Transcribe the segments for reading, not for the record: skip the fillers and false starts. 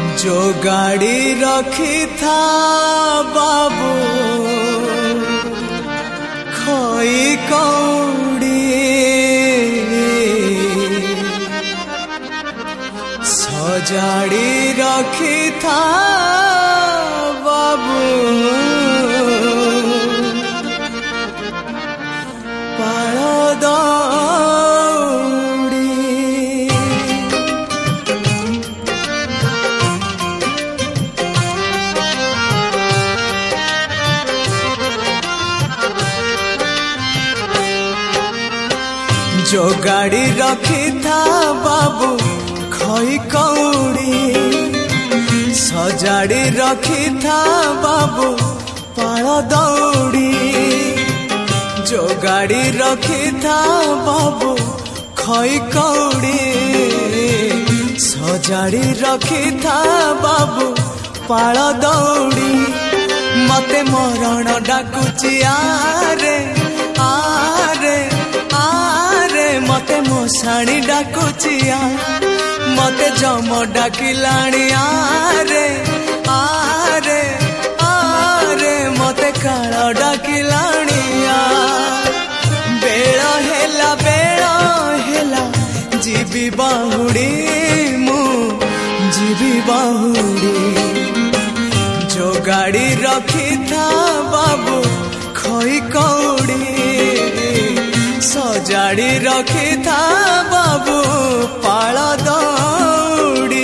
जो गाड़ी रखी था बाबू खोई कौड़ी सजाड़ी रखी था बाबू पाल जो गाड़ी रखी था बाबू खोई कौड़ी सजाड़ी रखी था बाबू पाल दौड़ी जो गाड़ी रखी था बाबू खोई कौड़ी सजाड़ी रखी था बाबू पाल दौड़ी मते मरण डाकुची आरे आरे मते मोसाणी डाकुचिया मते जम डाकिलाणी आरे आरे आरे मते काल डाकिलाणिया बेळ हेला जीवी बाहुड़ी मु जीवी बाहुड़ी जो गाड़ी रखी था बाबू खोई कौड़ी सजाड़ी रखी था बाबू पाल दौड़ी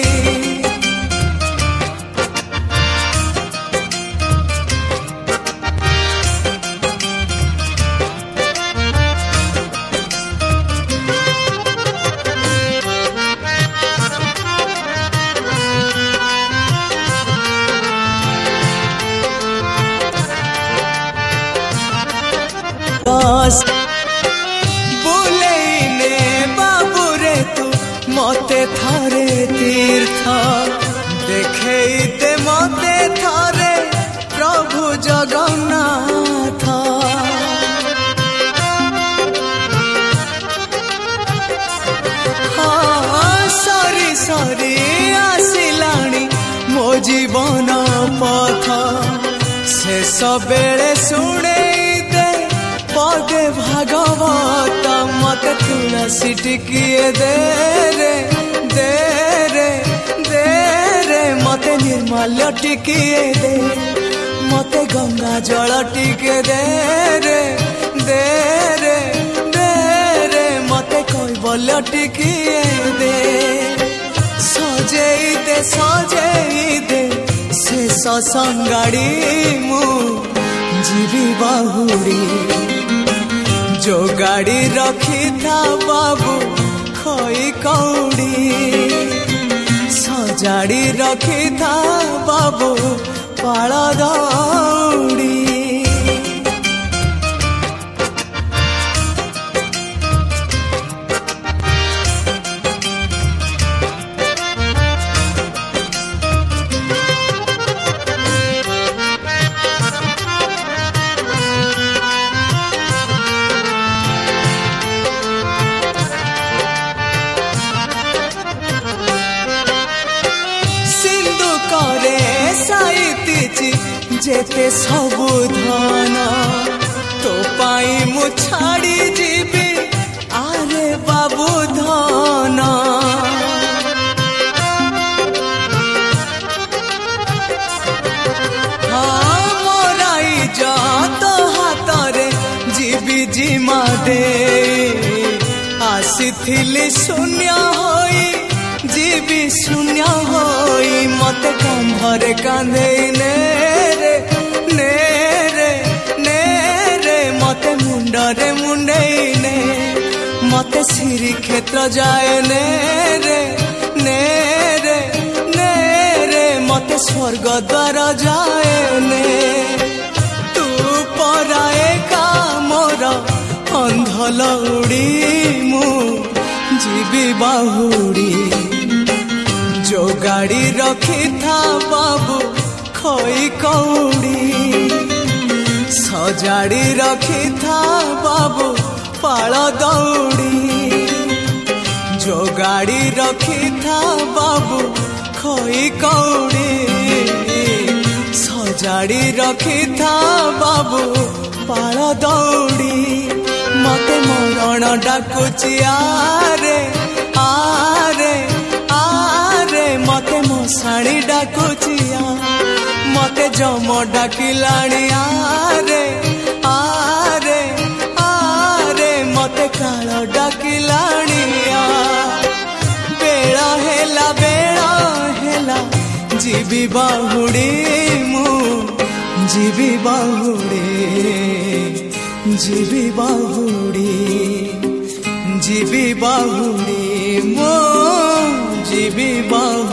मते थारे तीर्थ देखेते मते थारे प्रभु जगन्नाथ हाँ सरी सरी आसिलाणी मो जीवन पथ शेष बेले शुणे दे पदे भागवत मते तुलसी टिकिए दे रे मते निर्मल्य टिकिए दे मते गंगा जल टिके दे रे मते कैवल्य टिकिए दे सजेई दे शेष संगाड़ी मु जीवी बाहुड़ी जो गाड़ी रखी था बाबू खोई कौड़ी सजाड़ी रखी था बाबू पाल दौड़ी जेते सबु धन तो पाई मु छाड़ी जीवी आरे बाबू धन हाँ मोराई जा तो हाथरे जीवी जिमा दे आसीथिली शून्य होई जीवी शून्य होई मते कंधरे कांधे ने मते मुंडरे मुंडेने मते श्री क्षेत्र जाए ने रे मते स्वर्ग द्वार जाए ने तू पराए का मोर अंधलौड़ी मु जीवी बाहुड़ी जो गाड़ी रखी था बाबू खोई कौड़ी सजाड़ी रखी था बाबू पाल दौड़ी जो गाड़ी रखी था बाबू खई कौड़ी सजाड़ी रखी था बाबू पाल दौड़ी मते मरण डाकुची आरे आरे आरे मते मशाणी डाकुची मते जम डाकिलाणी आरे आरे आरे मते काल डाकिलाणी बेला हेला जीवी बाहुड़ी मु जीवी बाहुड़ी जीवी बाहुड़ी जीवी बाहुड़ी मो जीवी बाहुड़ी।